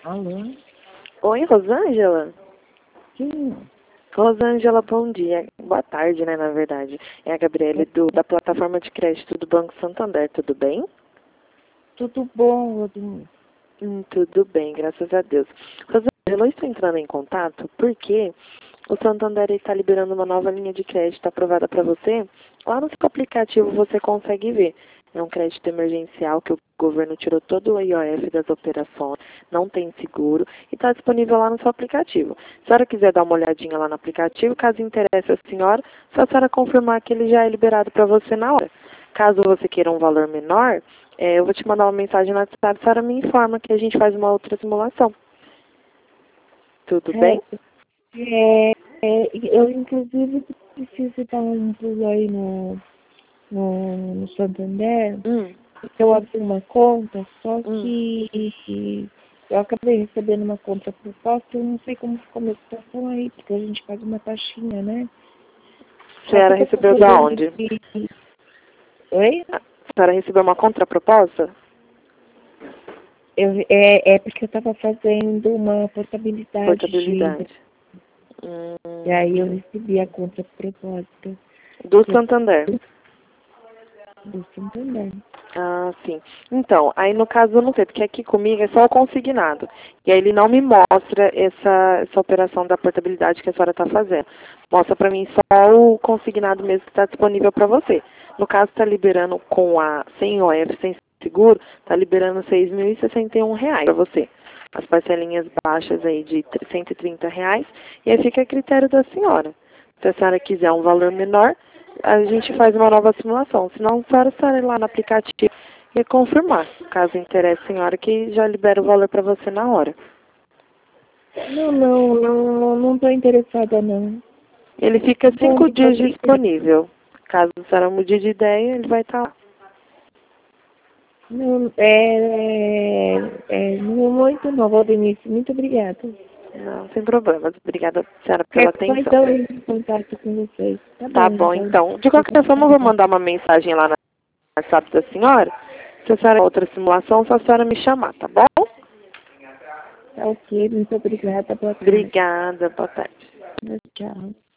Alô? Oi, Rosângela? Sim, Rosângela, bom dia. Boa tarde, né, na verdade. É a Gabriele da plataforma de crédito do Banco Santander, tudo bem? tudo bom, Rodrigo? Tudo bem, graças a Deus. Rosângela, eu estou entrando em contato porque o Santander está liberando uma nova linha de crédito aprovada para você. Lá no seu aplicativo você consegue ver. É um crédito emergencial que o governo tirou todo o IOF das operações, não tem seguro e está disponível lá no seu aplicativo. Se a senhora quiser dar uma olhadinha lá no aplicativo, caso interesse a senhora, só a senhora confirmar que ele já é liberado para você na hora. Caso você queira um valor menor, eu vou te mandar uma mensagem no WhatsApp, a senhora me informa que a gente faz uma outra simulação. Tudo bem? Eu inclusive preciso dar um pulo aí no Santander. Hum, Eu abri uma conta, só hum. que eu acabei recebendo uma contraproposta. Eu não sei como ficou a minha situação aí, porque a gente faz uma taxinha, né? A Só que senhora eu tô recebeu da procurando onde? de... Oi? A senhora recebeu uma contraproposta? É porque eu estava fazendo uma portabilidade Portabilidade. e aí eu recebi a contraproposta Do do Santander. do Santander. Ah, sim. Então, aí no caso eu não sei, porque aqui comigo é só o consignado. E aí ele não me mostra essa operação da portabilidade que a senhora está fazendo. Mostra para mim só o consignado mesmo que está disponível para você. No caso, está liberando sem OF, sem seguro, está liberando R$ 6.061 para você. As parcelinhas baixas aí de R$ 130. E aí fica a critério da senhora. Se a senhora quiser um valor menor, a gente faz uma nova simulação. Se não, a senhora estará lá no aplicativo e confirmar. Caso interesse a senhora, que já libera o valor para você na hora. Não tô interessada não. Ele Tá fica bom, 5 muito dias obrigada. disponível. Caso a senhora mude de ideia, ele vai estar lá. Não, não muito não, Valdenice. Muito obrigada. Não, sem problemas. Obrigada, senhora, pela Quero só atenção. então ir em contato com vocês. Tá Tá bom, bom, então. então. De qualquer forma, eu vou mandar uma mensagem lá no WhatsApp da senhora. Se a senhora outra simulação, só a senhora me chamar, tá bom? Tá ok, muito obrigada. Boa tarde. Obrigada, boa tarde. Tchau.